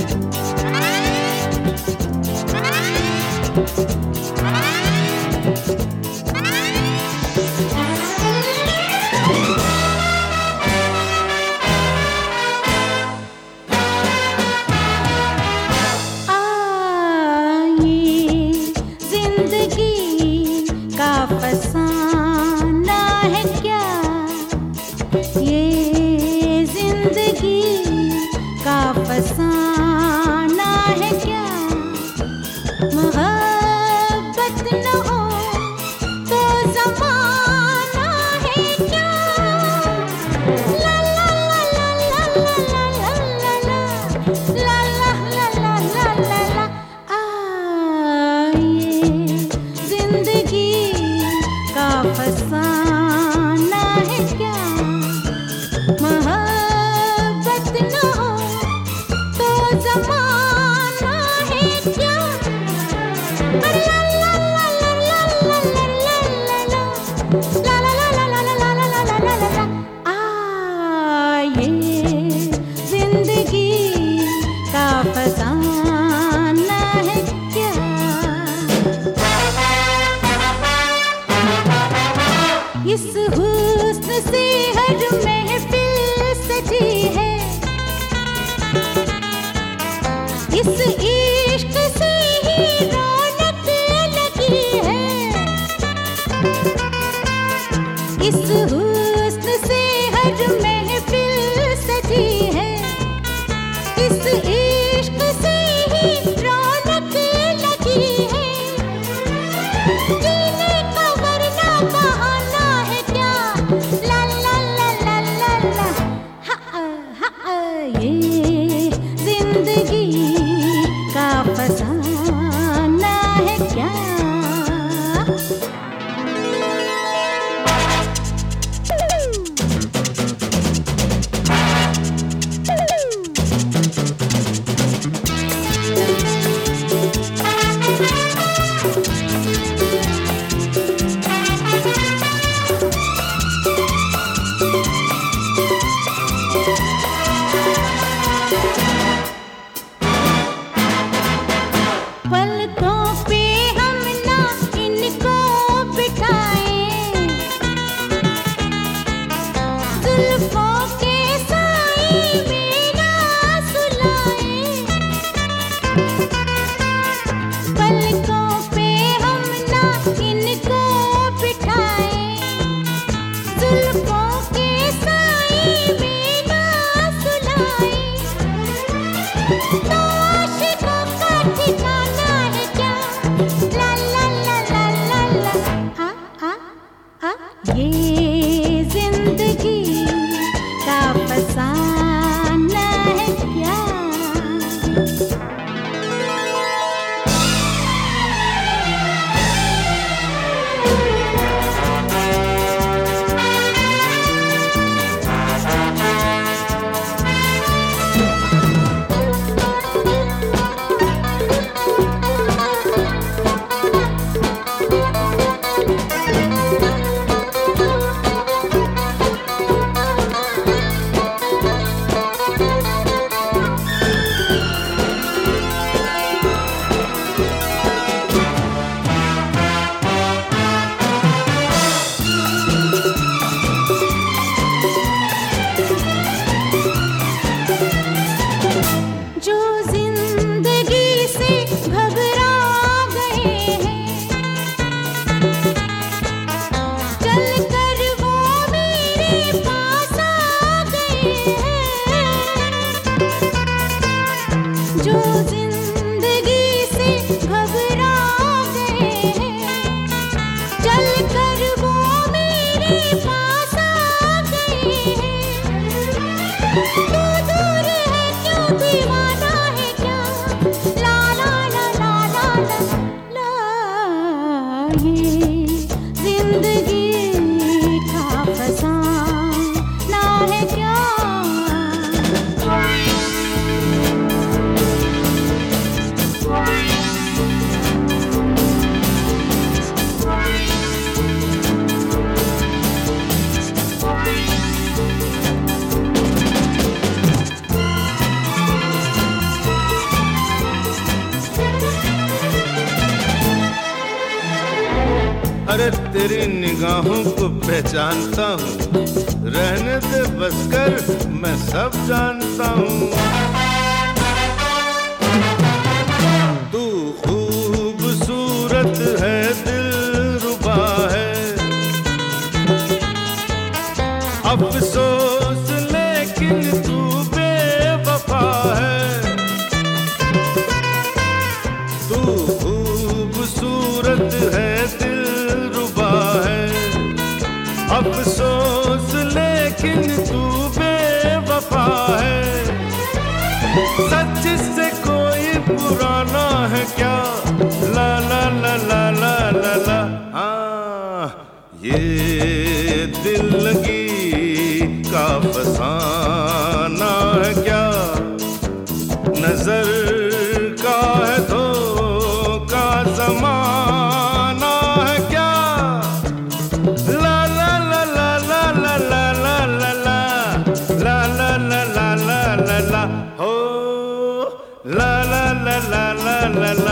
फसाना है क्या, ये जिंदगी का फसाना है क्या। मोहब्बत न हो तो ज़माना है क्या। ला ला ला ला ला ला ला ला ला ला ला ला ला ला। ये जिंदगी का फसाना है क्या। मोहब्बत न हो तो ज़माना है क्या। अरे ला ला ला ला ला ला ला ला ला ला ला ला ला ला ला ला ला ला ला। ये जिंदगी का फसाना है क्या। इस हुस्न से हर महफिल सजी है, इस इश्क से ही रौनक लगी है। इस हुस्न से हर महफिल सजी है, इस इश्क से ही रौनक लगी है। जीने का वरना बहाना है क्या। ला ला ला ला ला ला। ये जिंदगी का फसाना है क्या। पलकों पे हम ना इनको बिठाएं, जुल्फों के साए में ना सुलाएं। पलकों पे हम ना इनको बिठाएं, जुल्फों के साए में ना सुलाएं। तो आशिकों का ठिकाना है क्या। ला ला ला ला ला ला। ये जिंदगी का फसाना है क्या। अरे तेरी निगाहों को पहचानता हूँ, रहने दे बस कर, मैं सब जानता हूँ। तू खूबसूरत है, दिलरुबा है, अफसोस लेकिन तू बेवफा है। तू खूबसूरत है, दिलरुबा है, अफसोस लेकिन तू बेवफा है। सच से कोई पुराना है क्या? ला ला ला ला ला ला ला। हाँ, ये दिल लगी का फसाना है क्या? नजर का है धोखा ज़माना है क्या? ला ला ला ला ला ला ला ला ला ला ला ला ला ला ला ला हो ला ला ला ला ला ला।